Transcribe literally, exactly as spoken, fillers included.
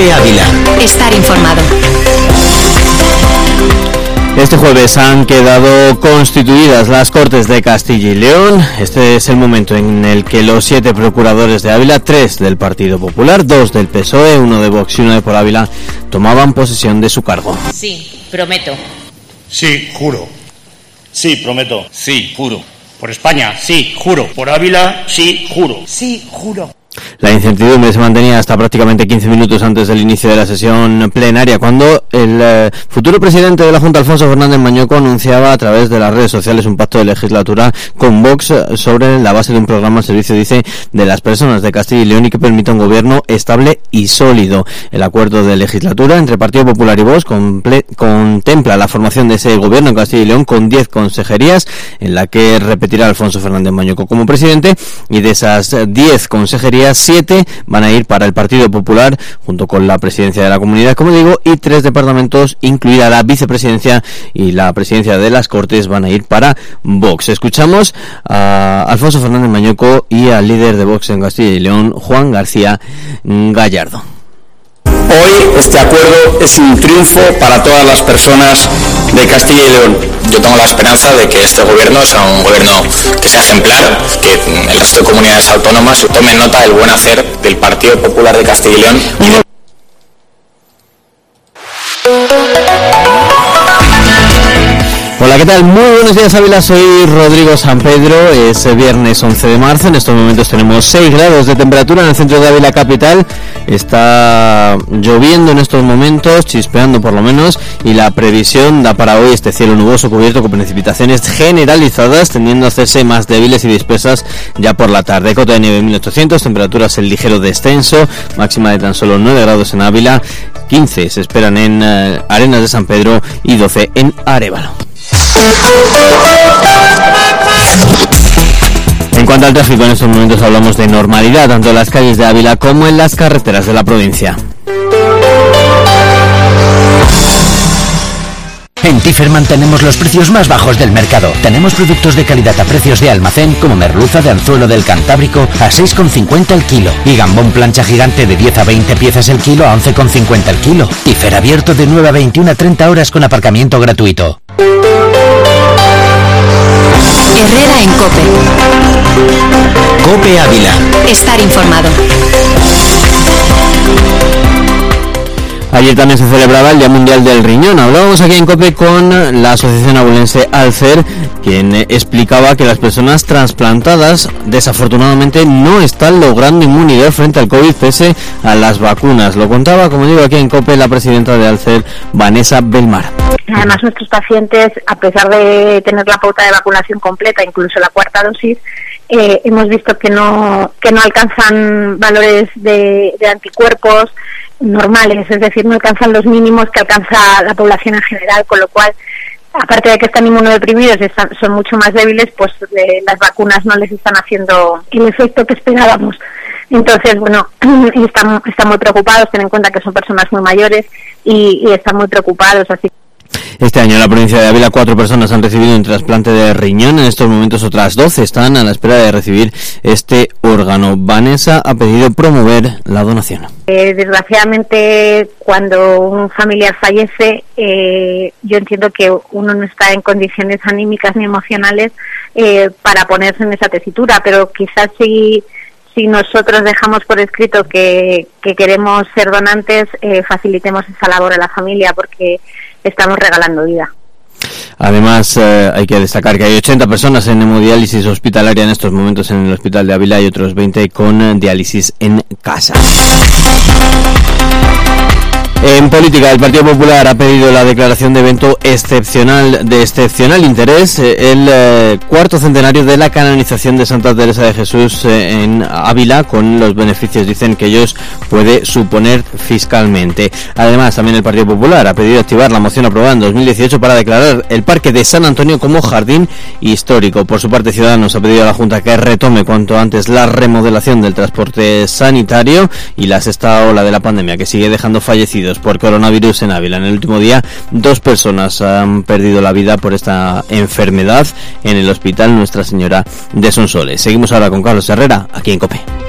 COPE Ávila. Estar informado. Este jueves han quedado constituidas las Cortes de Castilla y León. Este es el momento en el que los siete procuradores de Ávila, tres del Partido Popular, dos del P S O E, uno de Vox y uno de Por Ávila, tomaban posesión de su cargo. Sí, prometo. Sí, juro. Sí, prometo. Sí, juro. Por España, sí, juro. Por Ávila, sí, juro. Sí, juro. La incertidumbre se mantenía hasta prácticamente quince minutos antes del inicio de la sesión plenaria, cuando el eh, futuro presidente de la Junta, Alfonso Fernández Mañueco, anunciaba a través de las redes sociales un pacto de legislatura con Vox sobre la base de un programa al servicio, dice, de las personas de Castilla y León y que permita un gobierno estable y sólido. El acuerdo de legislatura entre Partido Popular y Vox comple- contempla la formación de ese gobierno en Castilla y León con diez consejerías, en la que repetirá Alfonso Fernández Mañueco como presidente, y de esas diez consejerías, siete van a ir para el Partido Popular, junto con la presidencia de la comunidad, como digo, y tres departamentos, incluida la vicepresidencia y la presidencia de las Cortes, van a ir para Vox. Escuchamos a Alfonso Fernández Mañueco y al líder de Vox en Castilla y León, Juan García Gallardo. Hoy este acuerdo es un triunfo para todas las personas de Castilla y León. Yo tengo la esperanza de que este gobierno sea un gobierno que sea ejemplar, que el resto de comunidades autónomas tomen nota del buen hacer del Partido Popular de Castilla y León. Hola, ¿qué tal? Muy buenos días, Ávila. Soy Rodrigo San Pedro. Es viernes once de marzo. En estos momentos tenemos seis grados de temperatura en el centro de Ávila capital. Está lloviendo en estos momentos, chispeando por lo menos, y la previsión da para hoy este cielo nuboso cubierto con precipitaciones generalizadas, tendiendo a hacerse más débiles y dispersas ya por la tarde. Cota de nieve mil ochocientos, temperaturas en ligero descenso, máxima de tan solo nueve grados en Ávila, quince se esperan en uh, Arenas de San Pedro y doce en Arévalo. En cuanto al tráfico, en estos momentos hablamos de normalidad, tanto en las calles de Ávila como en las carreteras de la provincia. En Tifer mantenemos los precios más bajos del mercado. Tenemos productos de calidad a precios de almacén, como merluza de anzuelo del Cantábrico a seis con cincuenta el kilo y gambón plancha gigante de diez a veinte piezas el kilo a once con cincuenta el kilo. Tifer abierto de nueve a veintiuna a treinta horas con aparcamiento gratuito. Herrera en COPE. COPE Ávila. Estar informado. Ayer también se celebraba el Día Mundial del Riñón. Hablábamos aquí en COPE con la Asociación Abulense Alcer, quien explicaba que las personas trasplantadas desafortunadamente no están logrando inmunidad frente al COVID pese a las vacunas. Lo contaba, como digo, aquí en COPE la presidenta de Alcer, Vanessa Belmar. Además, nuestros pacientes, a pesar de tener la pauta de vacunación completa, incluso la cuarta dosis, eh, hemos visto que no que no alcanzan valores de, de anticuerpos normales, es decir, no alcanzan los mínimos que alcanza la población en general, con lo cual, aparte de que están inmunodeprimidos, están, son mucho más débiles, pues eh, las vacunas no les están haciendo el efecto que esperábamos. Entonces, bueno, están, están muy preocupados, ten en cuenta que son personas muy mayores y, y están muy preocupados, así. Este año en la provincia de Ávila cuatro personas han recibido un trasplante de riñón. En estos momentos otras doce están a la espera de recibir este órgano. Vanessa ha pedido promover la donación. Eh, desgraciadamente, cuando un familiar fallece, eh, yo entiendo que uno no está en condiciones anímicas ni emocionales eh, para ponerse en esa tesitura, pero quizás si... Si nosotros dejamos por escrito que, que queremos ser donantes, eh, facilitemos esa labor a la familia, porque estamos regalando vida. Además, eh, hay que destacar que hay ochenta personas en hemodiálisis hospitalaria en estos momentos en el hospital de Ávila y otros veinte con eh, diálisis en casa. En política, el Partido Popular ha pedido la declaración de evento excepcional de excepcional interés, eh, el eh, cuarto centenario de la canonización de Santa Teresa de Jesús eh, en Ávila, con los beneficios, dicen, que ellos puede suponer fiscalmente. Además, también el Partido Popular ha pedido activar la moción aprobada en dos mil dieciocho para declarar el Parque de San Antonio como jardín histórico. Por su parte, Ciudadanos ha pedido a la Junta que retome cuanto antes la remodelación del transporte sanitario y la sexta ola de la pandemia, que sigue dejando fallecidos por coronavirus en Ávila. En el último día, dos personas han perdido la vida por esta enfermedad en el hospital Nuestra Señora de Sonsoles. Seguimos ahora con Carlos Herrera, aquí en COPE.